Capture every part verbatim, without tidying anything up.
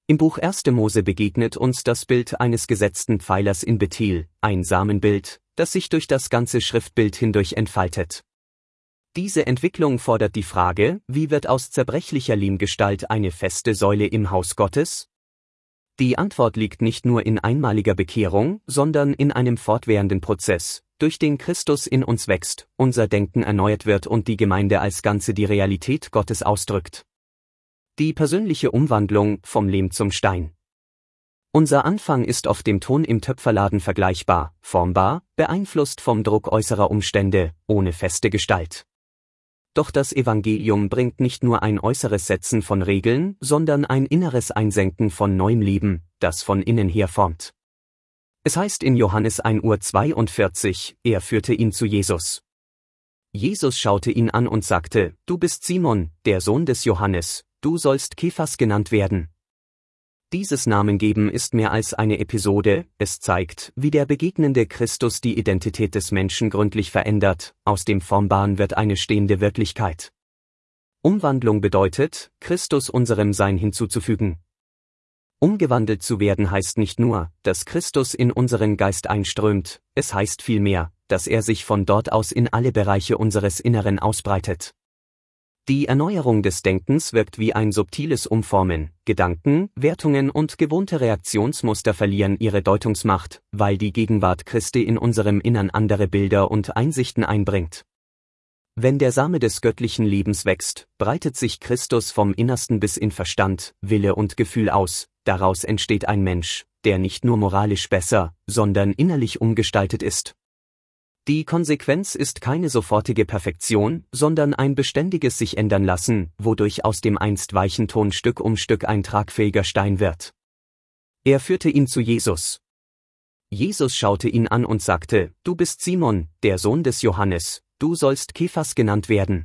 Im Buch erste Mose begegnet uns das Bild eines gesetzten Pfeilers in Bethel, ein Samenbild, das sich durch das ganze Schriftbild hindurch entfaltet. Diese Entwicklung fordert die Frage, wie wird aus zerbrechlicher Lehmgestalt eine feste Säule im Haus Gottes? Die Antwort liegt nicht nur in einmaliger Bekehrung, sondern in einem fortwährenden Prozess, durch den Christus in uns wächst, unser Denken erneuert wird und die Gemeinde als Ganze die Realität Gottes ausdrückt. Die persönliche Umwandlung vom Lehm zum Stein. Unser Anfang ist oft dem Ton im Töpferladen vergleichbar, formbar, beeinflusst vom Druck äußerer Umstände, ohne feste Gestalt. Doch das Evangelium bringt nicht nur ein äußeres Setzen von Regeln, sondern ein inneres Einsenken von neuem Leben, das von innen her formt. Es heißt in Johannes eins Uhr zweiundvierzig, er führte ihn zu Jesus. Jesus schaute ihn an und sagte, du bist Simon, der Sohn des Johannes, du sollst Kephas genannt werden. Dieses Namengeben ist mehr als eine Episode, es zeigt, wie der begegnende Christus die Identität des Menschen gründlich verändert, aus dem Formbaren wird eine stehende Wirklichkeit. Umwandlung bedeutet, Christus unserem Sein hinzuzufügen. Umgewandelt zu werden heißt nicht nur, dass Christus in unseren Geist einströmt, es heißt vielmehr, dass er sich von dort aus in alle Bereiche unseres Inneren ausbreitet. Die Erneuerung des Denkens wirkt wie ein subtiles Umformen, Gedanken, Wertungen und gewohnte Reaktionsmuster verlieren ihre Deutungsmacht, weil die Gegenwart Christi in unserem Innern andere Bilder und Einsichten einbringt. Wenn der Same des göttlichen Lebens wächst, breitet sich Christus vom Innersten bis in Verstand, Wille und Gefühl aus, daraus entsteht ein Mensch, der nicht nur moralisch besser, sondern innerlich umgestaltet ist. Die Konsequenz ist keine sofortige Perfektion, sondern ein beständiges sich ändern lassen, wodurch aus dem einst weichen Ton Stück um Stück ein tragfähiger Stein wird. Er führte ihn zu Jesus. Jesus schaute ihn an und sagte, du bist Simon, der Sohn des Johannes, du sollst Kephas genannt werden.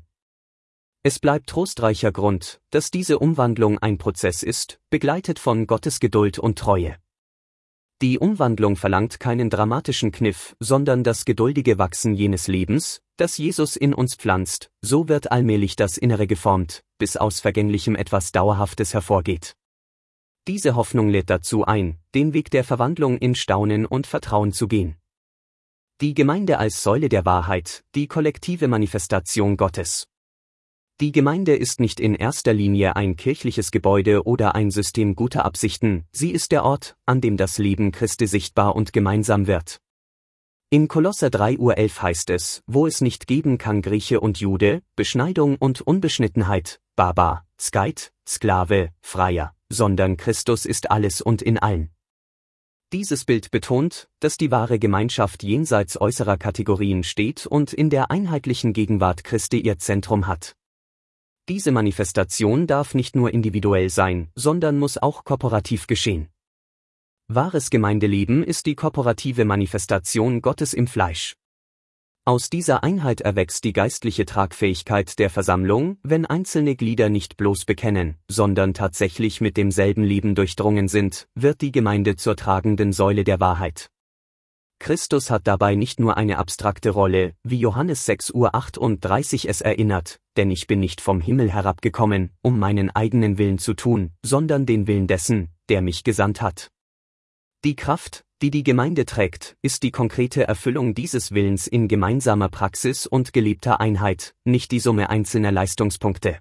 Es bleibt trostreicher Grund, dass diese Umwandlung ein Prozess ist, begleitet von Gottes Geduld und Treue. Die Umwandlung verlangt keinen dramatischen Kniff, sondern das geduldige Wachsen jenes Lebens, das Jesus in uns pflanzt, so wird allmählich das Innere geformt, bis aus Vergänglichem etwas Dauerhaftes hervorgeht. Diese Hoffnung lädt dazu ein, den Weg der Verwandlung in Staunen und Vertrauen zu gehen. Die Gemeinde als Säule der Wahrheit, die kollektive Manifestation Gottes. Die Gemeinde ist nicht in erster Linie ein kirchliches Gebäude oder ein System guter Absichten, sie ist der Ort, an dem das Leben Christi sichtbar und gemeinsam wird. In Kolosser drei Uhr elf heißt es, wo es nicht geben kann Grieche und Jude, Beschneidung und Unbeschnittenheit, Barbar, Skeit, Sklave, Freier, sondern Christus ist alles und in allen. Dieses Bild betont, dass die wahre Gemeinschaft jenseits äußerer Kategorien steht und in der einheitlichen Gegenwart Christi ihr Zentrum hat. Diese Manifestation darf nicht nur individuell sein, sondern muss auch korporativ geschehen. Wahres Gemeindeleben ist die korporative Manifestation Gottes im Fleisch. Aus dieser Einheit erwächst die geistliche Tragfähigkeit der Versammlung, wenn einzelne Glieder nicht bloß bekennen, sondern tatsächlich mit demselben Leben durchdrungen sind, wird die Gemeinde zur tragenden Säule der Wahrheit. Christus hat dabei nicht nur eine abstrakte Rolle, wie Johannes sechs Uhr achtunddreißig es erinnert, denn ich bin nicht vom Himmel herabgekommen, um meinen eigenen Willen zu tun, sondern den Willen dessen, der mich gesandt hat. Die Kraft, die die Gemeinde trägt, ist die konkrete Erfüllung dieses Willens in gemeinsamer Praxis und gelebter Einheit, nicht die Summe einzelner Leistungspunkte.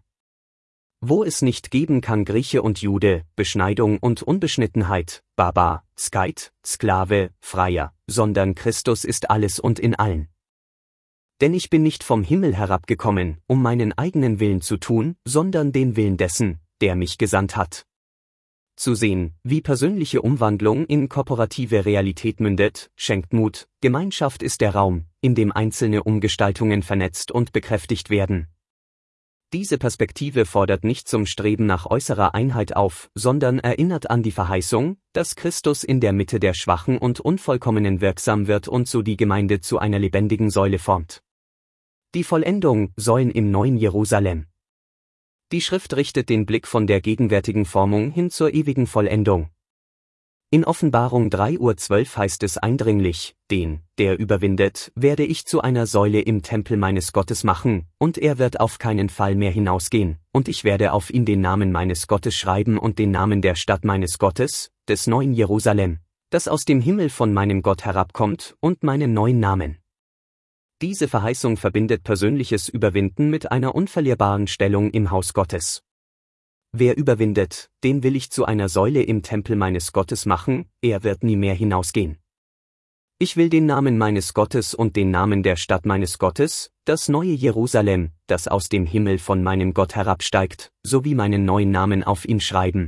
Wo es nicht geben kann Grieche und Jude, Beschneidung und Unbeschnittenheit, Barbar, Skeit, Sklave, Freier, sondern Christus ist alles und in allen. Denn ich bin nicht vom Himmel herabgekommen, um meinen eigenen Willen zu tun, sondern den Willen dessen, der mich gesandt hat. Zu sehen, wie persönliche Umwandlung in korporative Realität mündet, schenkt Mut. Gemeinschaft ist der Raum, in dem einzelne Umgestaltungen vernetzt und bekräftigt werden. Diese Perspektive fordert nicht zum Streben nach äußerer Einheit auf, sondern erinnert an die Verheißung, dass Christus in der Mitte der Schwachen und Unvollkommenen wirksam wird und so die Gemeinde zu einer lebendigen Säule formt. Die Vollendung, Säulen im neuen Jerusalem. Die Schrift richtet den Blick von der gegenwärtigen Formung hin zur ewigen Vollendung. In Offenbarung drei Uhr zwölf heißt es eindringlich, den, der überwindet, werde ich zu einer Säule im Tempel meines Gottes machen, und er wird auf keinen Fall mehr hinausgehen, und ich werde auf ihn den Namen meines Gottes schreiben und den Namen der Stadt meines Gottes, des neuen Jerusalem, das aus dem Himmel von meinem Gott herabkommt, und meinen neuen Namen. Diese Verheißung verbindet persönliches Überwinden mit einer unverlierbaren Stellung im Haus Gottes. Wer überwindet, den will ich zu einer Säule im Tempel meines Gottes machen, er wird nie mehr hinausgehen. Ich will den Namen meines Gottes und den Namen der Stadt meines Gottes, das neue Jerusalem, das aus dem Himmel von meinem Gott herabsteigt, sowie meinen neuen Namen auf ihn schreiben.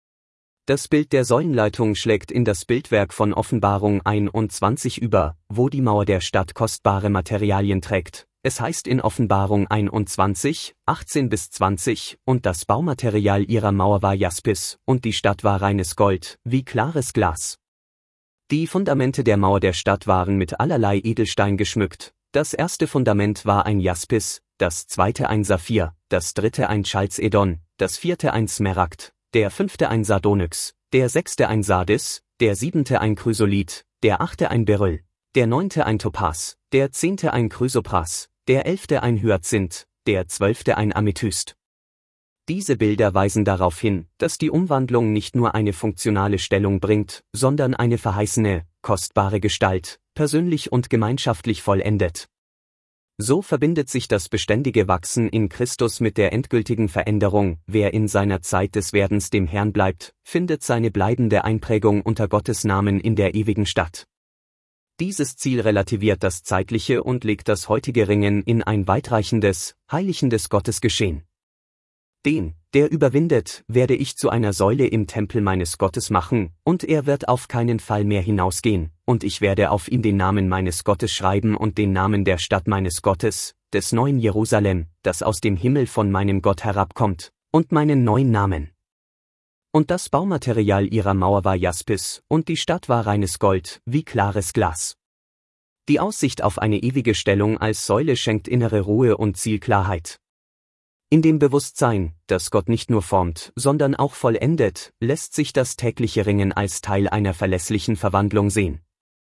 Das Bild der Säulenleitung schlägt in das Bildwerk von Offenbarung einundzwanzig über, wo die Mauer der Stadt kostbare Materialien trägt. Es heißt in Offenbarung einundzwanzig, achtzehn bis zwanzig, und das Baumaterial ihrer Mauer war Jaspis, und die Stadt war reines Gold, wie klares Glas. Die Fundamente der Mauer der Stadt waren mit allerlei Edelstein geschmückt. Das erste Fundament war ein Jaspis, das zweite ein Saphir, das dritte ein Chalcedon, das vierte ein Smaragd, der fünfte ein Sardonyx, der sechste ein Sardis, der siebente ein Chrysolith, der achte ein Beryl, der neunte ein Topas, der zehnte ein Chrysopras, der elfte ein Hyazinth, der zwölfte ein Amethyst. Diese Bilder weisen darauf hin, dass die Umwandlung nicht nur eine funktionale Stellung bringt, sondern eine verheißene, kostbare Gestalt, persönlich und gemeinschaftlich vollendet. So verbindet sich das beständige Wachsen in Christus mit der endgültigen Veränderung. Wer in seiner Zeit des Werdens dem Herrn bleibt, findet seine bleibende Einprägung unter Gottes Namen in der ewigen Stadt. Dieses Ziel relativiert das zeitliche und legt das heutige Ringen in ein weitreichendes, heiligendes Gottesgeschehen. Den, der überwindet, werde ich zu einer Säule im Tempel meines Gottes machen, und er wird auf keinen Fall mehr hinausgehen, und ich werde auf ihn den Namen meines Gottes schreiben und den Namen der Stadt meines Gottes, des neuen Jerusalem, das aus dem Himmel von meinem Gott herabkommt, und meinen neuen Namen. Und das Baumaterial ihrer Mauer war Jaspis, und die Stadt war reines Gold, wie klares Glas. Die Aussicht auf eine ewige Stellung als Säule schenkt innere Ruhe und Zielklarheit. In dem Bewusstsein, dass Gott nicht nur formt, sondern auch vollendet, lässt sich das tägliche Ringen als Teil einer verlässlichen Verwandlung sehen.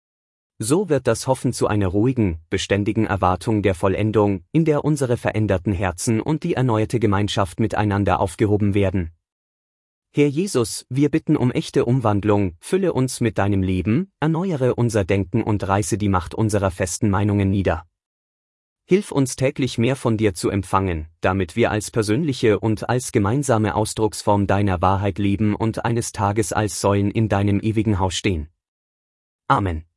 So wird das Hoffen zu einer ruhigen, beständigen Erwartung der Vollendung, in der unsere veränderten Herzen und die erneuerte Gemeinschaft miteinander aufgehoben werden. Herr Jesus, wir bitten um echte Umwandlung, fülle uns mit deinem Leben, erneuere unser Denken und reiße die Macht unserer festen Meinungen nieder. Hilf uns täglich mehr von dir zu empfangen, damit wir als persönliche und als gemeinsame Ausdrucksform deiner Wahrheit leben und eines Tages als Säulen in deinem ewigen Haus stehen. Amen.